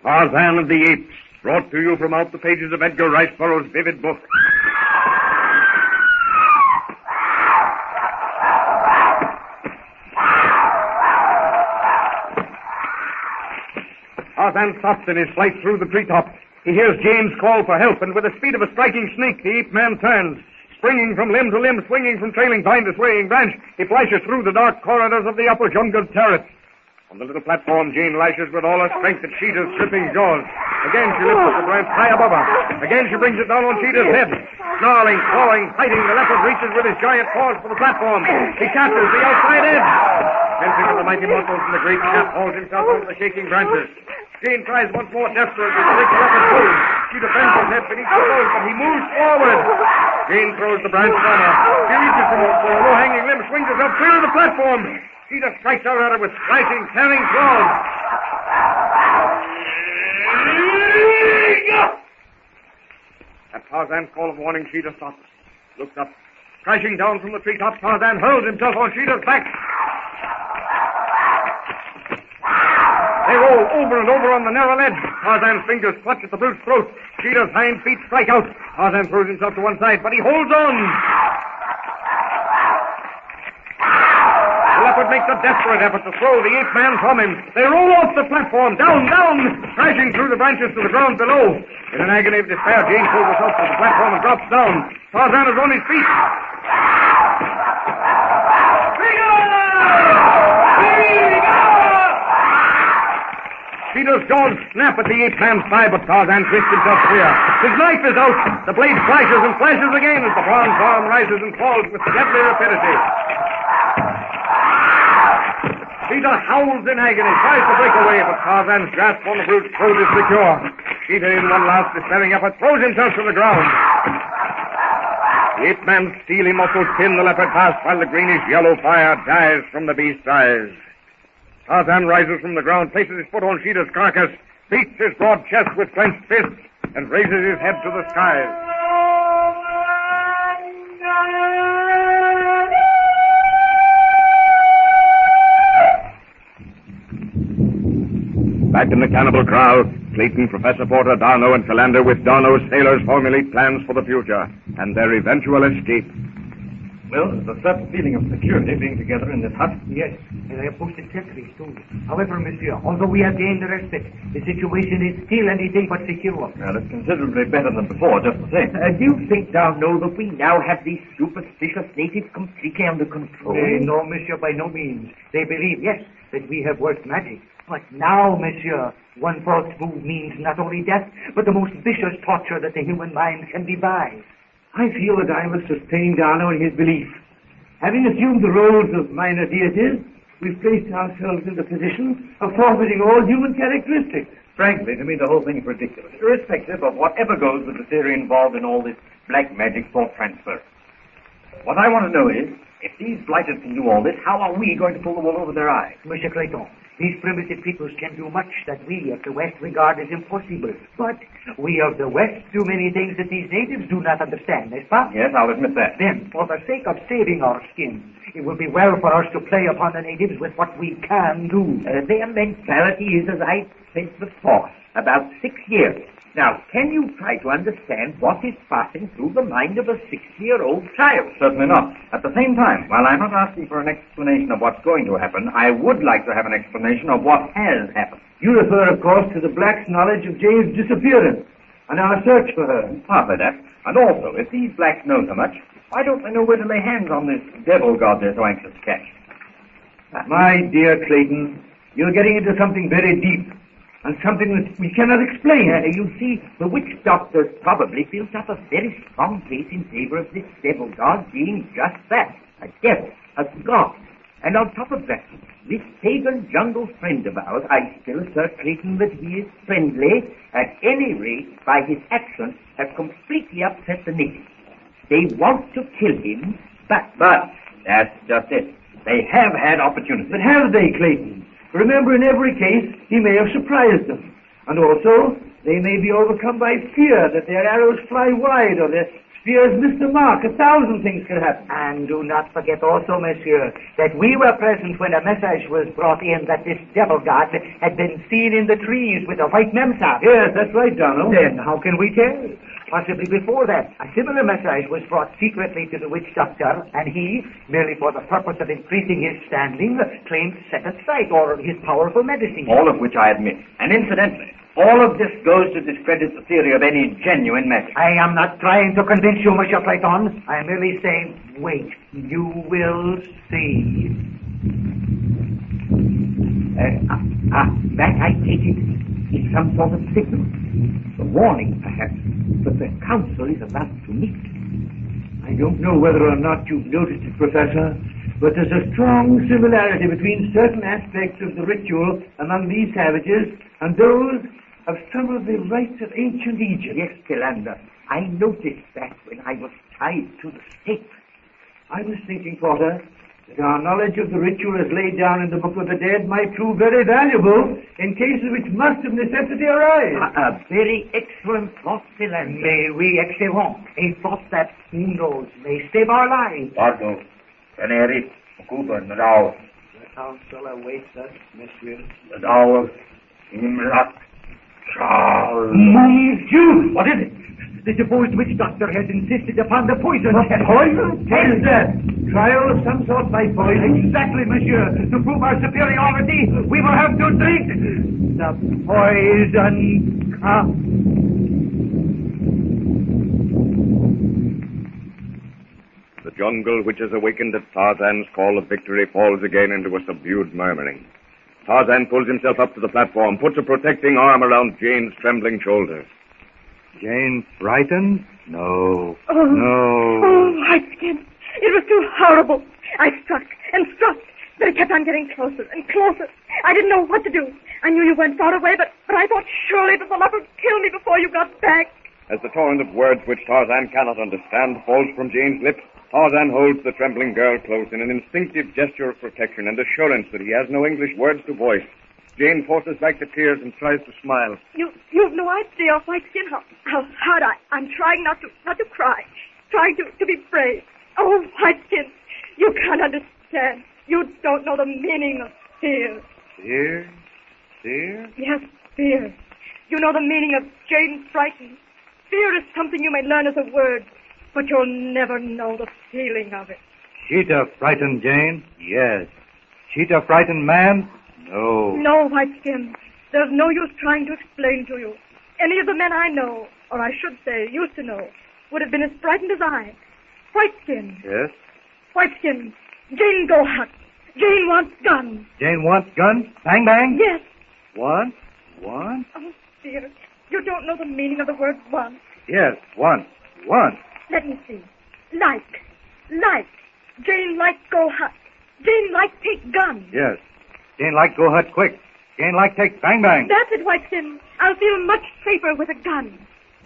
Tarzan of the Apes, brought to you from out the pages of Edgar Rice Burroughs' vivid book. Tarzan stops in his flight through the treetops. He hears James call for help, and with the speed of a striking snake, the ape man turns. Springing from limb to limb, swinging from trailing vine to swaying branch, he flashes through the dark corridors of the upper jungle turret. On the little platform, Jane lashes with all her strength at Sheeta's dripping jaws. Again, she lifts up the branch high above her. Again, she brings it down on Sheeta's head. Snarling, clawing, fighting, the leopard reaches with his giant paws for the platform. He catches the outside edge. Tensing with the mighty muscles, and the great cat hauls himself over the shaking branches. Jane tries once more desperately to take the leopard hold. She defends his head beneath the blows, but he moves forward. Jane throws the branch from her. She reaches for a low-hanging limb, swings herself clear of the platform. Sheeta strikes out at her with slashing, tearing claws. At Tarzan's call of warning, Sheeta stops, looks up. Crashing down from the treetop, Tarzan hurls himself on Sheeta's back. They roll over and over on the narrow ledge. Tarzan's fingers clutch at the brute's throat. Sheeta's hind feet strike out. Tarzan throws himself to one side, but he holds on. The leopard makes a desperate effort to throw the ape man from him. They roll off the platform, down, crashing through the branches to the ground below. In an agony of despair, Jane pulls herself to the platform and drops down. Tarzan is on his feet. Sheeta's jaws snap at the ape man's thigh, but Tarzan twists himself clear. His knife is out. The blade flashes and flashes again as the bronze arm rises and falls with deadly rapidity. Sheeta howls in agony, tries to break away, but Tarzan's grasp on the brute's throat is secure. Sheeta, in one last despairing effort, throws himself to the ground. The ape man's steely muscles pin the leopard fast while the greenish-yellow fire dies from the beast's eyes. Tarzan rises from the ground, places his foot on Sheeta's carcass, beats his broad chest with clenched fists, and raises his head to the skies. Back in the cannibal kraal, Clayton, Professor Porter, Darno, and Philander with Darno's sailors formulate plans for the future and their eventual escape. Well, there's a certain feeling of security being together in this hut. Yes, and I have posted sentries, too. However, monsieur, although we have gained the respite, the situation is still anything but secure. Well, it's considerably better than before, just the same. Do you think, Darno, that we now have these superstitious natives completely under control? No, monsieur, by no means. They believe, yes, that we have worked magic. But now, monsieur, one false move means not only death, but the most vicious torture that the human mind can devise. I feel that I must sustain Darno in his belief. Having assumed the roles of minor deities, we've placed ourselves in the position of forfeiting all human characteristics. Frankly, to me, the whole thing is ridiculous, irrespective of whatever goes with the theory involved in all this black magic thought transfer. What I want to know is, if these blighters can do all this, how are we going to pull the wool over their eyes? Monsieur Clayton, these primitive peoples can do much that we of the West regard as impossible. But we of the West do many things that these natives do not understand, n'est-ce pas? Yes, I'll admit that. Then, for the sake of saving our skins, it will be well for us to play upon the natives with what we can do. Their mentality is, as I said before, about 6 years. Now, can you try to understand what is passing through the mind of a 6-year-old child? Certainly not. At the same time, while I'm not asking for an explanation of what's going to happen, I would like to have an explanation of what has happened. You refer, of course, to the blacks' knowledge of Jane's disappearance and our search for her. Partly that. And also, if these blacks know so much, why don't they know where to lay hands on this devil god they're so anxious to catch? My dear Clayton, you're getting into something very deep. And something that we cannot explain. You see, the witch doctors probably built up a very strong case in favor of this devil god being just that, a devil, a god. And on top of that, this pagan jungle friend of ours, I still assert, Clayton, that he is friendly, at any rate, by his actions, have completely upset the natives. They want to kill him, but that's just it. They have had opportunities. But have they, Clayton? Remember, in every case, he may have surprised them. And also, they may be overcome by fear that their arrows fly wide or their fears Mr. Mark. 1,000 things can happen. And do not forget also, monsieur, that we were present when a message was brought in that this devil god had been seen in the trees with a white memsahib. Yes, that's right, Donald. Then how can we tell? Possibly before that, a similar message was brought secretly to the witch doctor, and he, merely for the purpose of increasing his standing, claimed second sight, or his powerful medicine. All of which I admit. And incidentally, all of this goes to discredit the theory of any genuine magic. I am not trying to convince you, Monsieur Clayton. I am merely saying, wait, you will see. That I take it is some sort of signal. A warning, perhaps, that the council is about to meet. I don't know whether or not you've noticed it, Professor, but there's a strong similarity between certain aspects of the ritual among these savages and those of some of the rites of ancient Egypt. Yes, Philander, I noticed that when I was tied to the stake. I was thinking, Porter, that our knowledge of the ritual as laid down in the Book of the Dead might prove very valuable in cases which must of necessity arise. A very excellent thought, Philander. Mais oui, excellent. A thought that, who knows, may save our lives. Bardo, Canary, Cuba, Nadal. The council awaits us, monsieur. Nadal, Imlat, Charles. Mon Dieu! What is it? The supposed witch doctor has insisted upon the poison. Poison? What is that? Trial of some sort by poison? Exactly, monsieur. To prove our superiority, we will have to drink the poison cup. The jungle which has awakened at Tarzan's call of victory falls again into a subdued murmuring. Tarzan pulls himself up to the platform, puts a protecting arm around Jane's trembling shoulder. Jane frightened? No. Oh, No. Oh, Whiteskin. It was too horrible. I struck and struck, but it kept on getting closer and closer. I didn't know what to do. I knew you weren't far away, but I thought surely that the leopard would kill me before you got back. As the torrent of words which Tarzan cannot understand falls from Jane's lips, Tarzan holds the trembling girl close in an instinctive gesture of protection and assurance that he has no English words to voice. Jane forces back the tears and tries to smile. You've no idea, Whiteskin, how hard I'm trying not to cry, trying to be brave. Oh, Whiteskin, you can't understand. You don't know the meaning of fear. Fear? Fear? Yes, fear. You know the meaning of Jane frightened. Fear is something you may learn as a word, but you'll never know the feeling of it. Cheetah frightened Jane? Yes. Cheetah frightened man? No. No, Whiteskin. There's no use trying to explain to you. Any of the men I know, or I should say used to know, would have been as frightened as I. Whiteskin. Yes? Whiteskin. Jane go hunt. Jane wants gun. Jane wants gun? Bang bang? Yes. One? One? Oh, dear. You don't know the meaning of the word want. Yes, one. One. Let me see. Like. Jane like go hunt. Jane like take gun. Yes. Jane like go hut quick. Jane like take bang bang. That's it, Whiteskin. I'll feel much safer with a gun.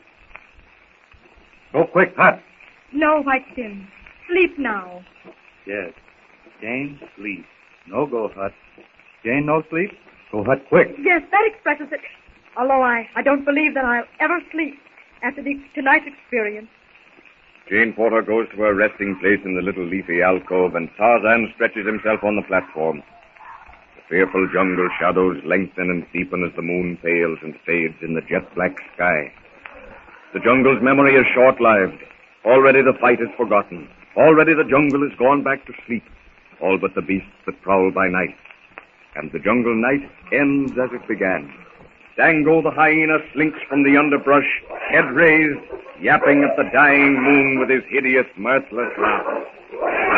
Go quick hut. No, Whiteskin. Sleep now. Yes. Jane sleep. No go hut. Jane no sleep. Go hut quick. Yes, that expresses it. Although I don't believe that I'll ever sleep after tonight's experience. Jane Porter goes to her resting place in the little leafy alcove, and Tarzan stretches himself on the platform. The fearful jungle shadows lengthen and deepen as the moon pales and fades in the jet-black sky. The jungle's memory is short-lived. Already the fight is forgotten. Already the jungle has gone back to sleep, all but the beasts that prowl by night. And the jungle night ends as it began. Dango the hyena slinks from the underbrush, head raised, yapping at the dying moon with his hideous, mirthless laugh.